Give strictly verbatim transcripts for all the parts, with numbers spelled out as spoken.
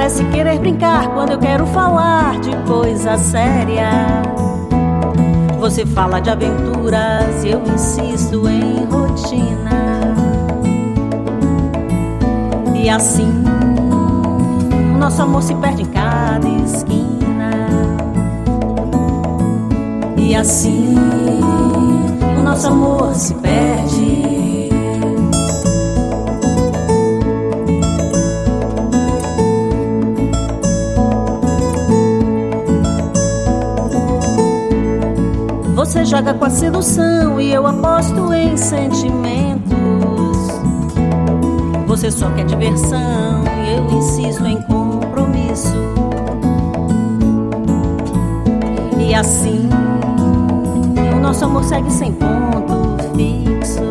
parece querer brincar quando eu quero falar de coisa séria. Você fala de aventuras e eu insisto em rotina. E assim o nosso amor se perde em cada esquina. E assim o nosso amor se perde. Você joga com a sedução e eu aposto em sentimentos. Você só quer diversão e eu insisto em compromisso. E assim o nosso amor segue sem ponto fixo.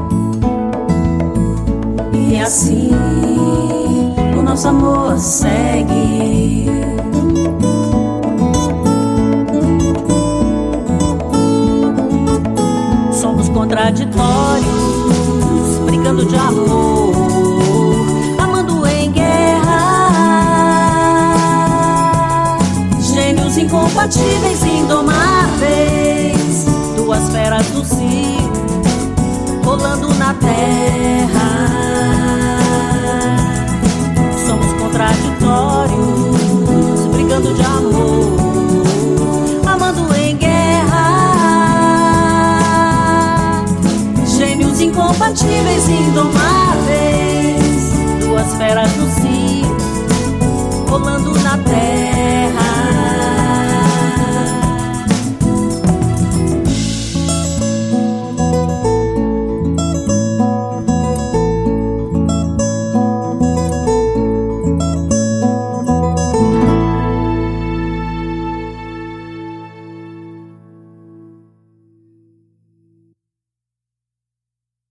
E assim o nosso amor segue. Contraditórios, brigando de amor, amando em guerra. Gênios incompatíveis, indomáveis, duas feras do cio, rolando na terra. Somos contraditórios, brigando de amor, amando em guerra. Incompatíveis, indomáveis,